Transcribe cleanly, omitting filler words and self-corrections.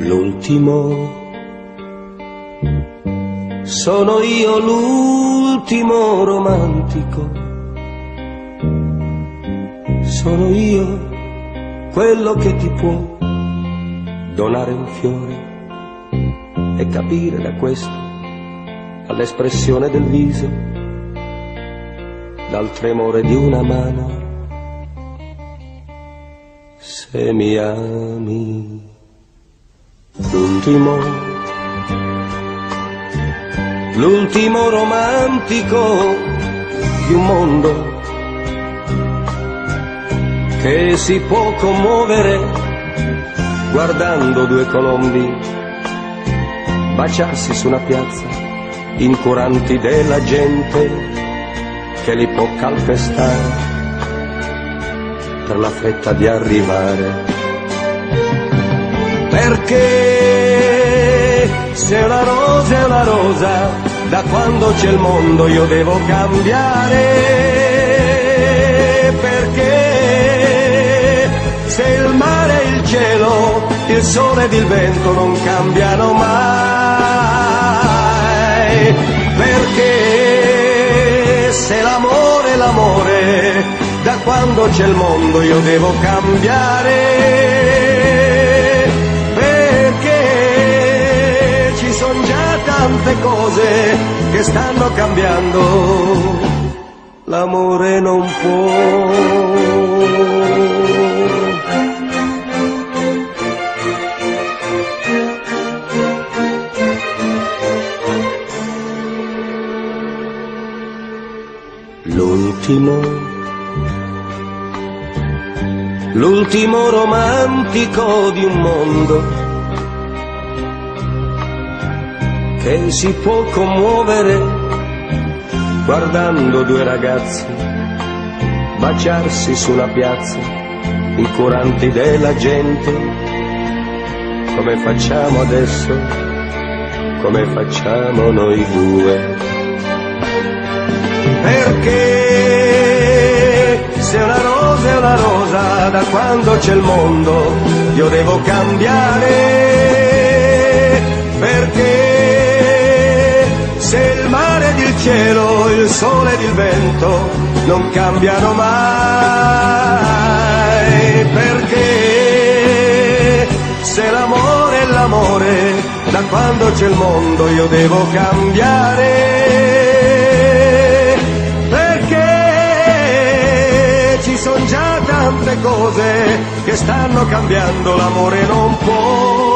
L'ultimo, sono io l'ultimo romantico, sono io quello che ti può donare un fiore e capire da questo, all'espressione del viso, dal tremore di una mano, se mi ami. L'ultimo romantico di un mondo che si può commuovere guardando due colombi baciarsi su una piazza, incuranti della gente che li può calpestare per la fretta di arrivare. Perché se una rosa è una rosa, da quando c'è il mondo io devo cambiare. Perché se il mare e il cielo, il sole ed il vento non cambiano mai. Perché se l'amore è l'amore, da quando c'è il mondo io devo cambiare. Tante cose che stanno cambiando, l'amore non può. L'ultimo romantico di un mondo che si può commuovere guardando due ragazzi baciarsi su una piazza, incuranti della gente, come facciamo adesso, come facciamo noi due. Perché se una rosa è una rosa, da quando c'è il mondo io devo cambiare. Perché se il mare ed il cielo, il sole ed il vento non cambiano mai. Perché se l'amore è l'amore, da quando c'è il mondo io devo cambiare. Perché ci sono già tante cose che stanno cambiando, l'amore non può.